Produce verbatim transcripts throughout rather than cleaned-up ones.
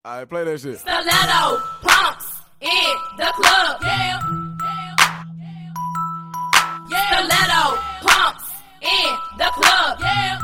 Alright, play that shit. Stiletto pumps in the club. Yeah. Yeah. Stiletto pumps in the club. Yeah.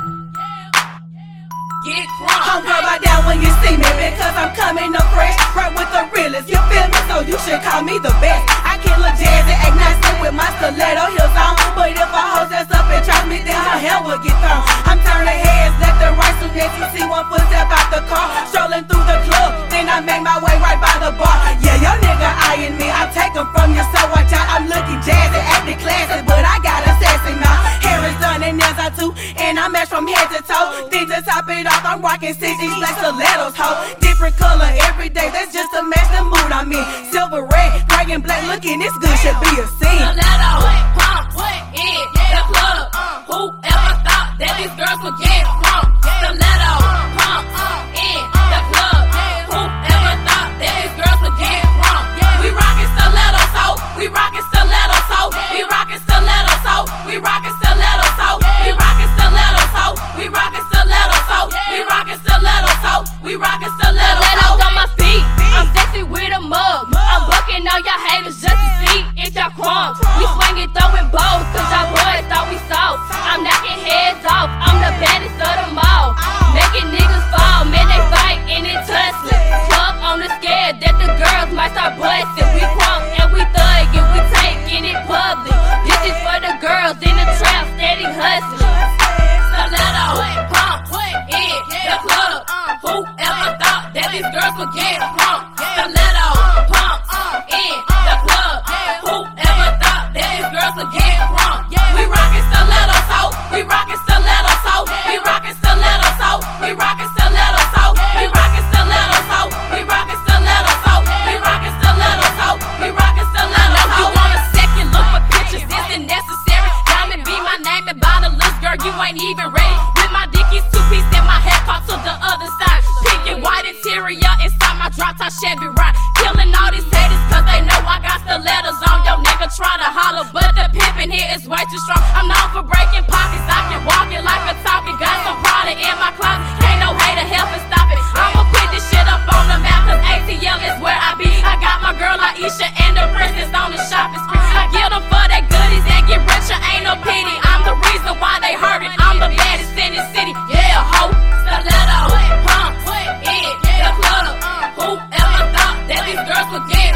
Get crunk. Don't worry about that when you see me, because I'm coming up fresh, right with the realest. You feel me? So you should call me the best. I can look jazzy, act nasty with my stiletto heels on, but if a hoe that's up and try me, then her hair will get thrown. I'm turning heads left and right, soon as you see one footstep out the car, strolling through the club, then I make my way right by the bar. Yeah, your nigga eyeing me, I take him from you, so watch out. I'm looking jazzy, acting classy, but I got a sassy mouth. Hair is done and nails are too, and I match from head to toe. Then to top it off, I'm rocking sixties black stilettos, ho. Different color every day, that's just to match the mood I'm in. Silver, red, gray, and black, looking this good should be a scene. Stiletto pumps in the club. Whoever thought that these girls would get crunk? Stiletto pumps in the club. Whoever thought that these girls would get crunk? We rockin' stiletto, so we rockin' stiletto, so we rockin' stiletto, so we rockin' stiletto, so we rockin' stiletto, so we rockin' stiletto, so we rockin' stiletto, so we rockin' stiletto. Stilettos on my feet, I'm sexy with a mug. I'm bucking all y'all haters just to see if y'all crunk. We swingin', throwin' bows, cause y'all boys thought we soft. I'm knocking heads off, I'm the baddest of them all. Making niggas fall, man, they fight and it tussling. Club on the scare that the girls might start bustin'. We crunk and we thug and we taking it public. This is for the girls in the trap, steady hustling. Stiletto pumps in the club. Whoever thought that these girls would get crunk? Stiletto pumps in the club. Whoever thought that these girls would get crunk? We rockin' stiletto, so we rockin' stiletto, so we rockin' stiletto, so we rockin' stiletto, so we rockin' stiletto, so we rockin' stiletto, so we rockin' stiletto, so we rockin' stiletto. I know you want a second look for pictures, isn't necessary. Diamond be my name and by the list, girl, you ain't even ready. With my dickies two piece and my head caught to the other side. Pink and white interior inside my drop top Chevy ride. Killing all these haters cause they know I got stilettos on. Yo nigga try to holler, but the pimpin' here is way too strong. I'm known for breaking pockets, I can walk it like a talkie. Got some product in my closet, ain't no hater help and stop it. I'ma put this shit up on the map cause A T L is where I be. I got my girl Aisha and the princess on the shopping spree. I get them for their goodies and get richer, ain't no pity. I'm the reason why they hurting, I'm the baddest in the city. Yeah, ho, stiletto pumps in the club. Whoever thought that these girls would get